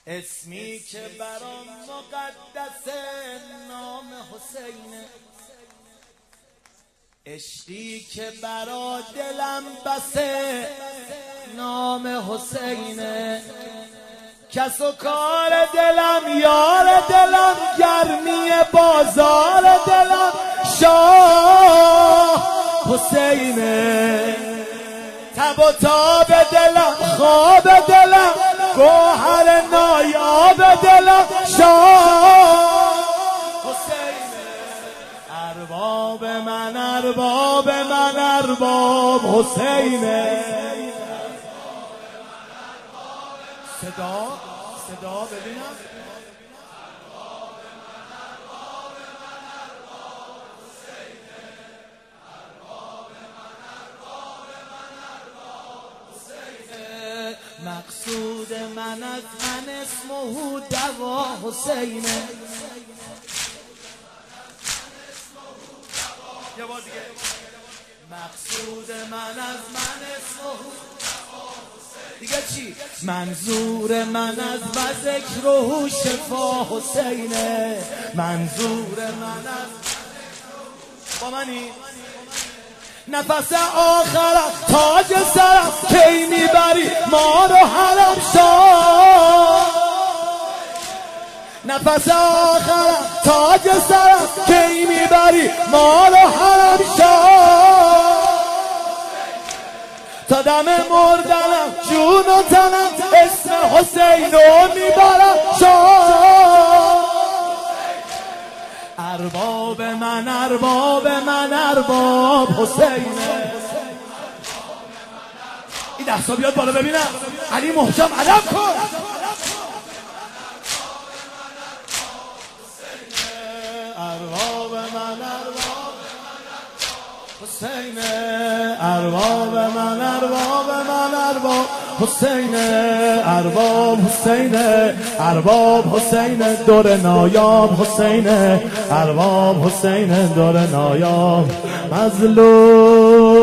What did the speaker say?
اسمی که برام مقدسه نام حسینه، عشقی که برا دلم بسه نام حسینه، کس و کار دلم یار دلم، گرمی بازار دلم شاه حسینه، تب و تاب دلم خواب دلم، گوهر نایاب دلم شاه حسینه، ارباب من ارباب من ارباب حسینه. صدا ببینم. مقصود من از من اسمه دوا حسینه. یه بار دیگه. مقصود من از من اسمه دیگه چی؟ منظور من از ذکر و شفا حسینه، منظور من از با منی نفس آخرم تاج سرم، کی میبری ما رو حرم شاه، نفس آخرم تاج سرم، کی میبری ما رو حرم شاه، تا دم مردنم جون و تنم اسم حسین رو میبرم شاه، ارباب من ارباب من ارباب حسینه. این دستا بیاد بالا ببینم. علی محکم علم کن. ارباب من ارباب حسینه، ارباب من ارباب من ارباب حسینه، ارباب حسینه، ارباب حسینه، دور نایاب حسینه، ارباب حسینه، دور نایاب مظلوم.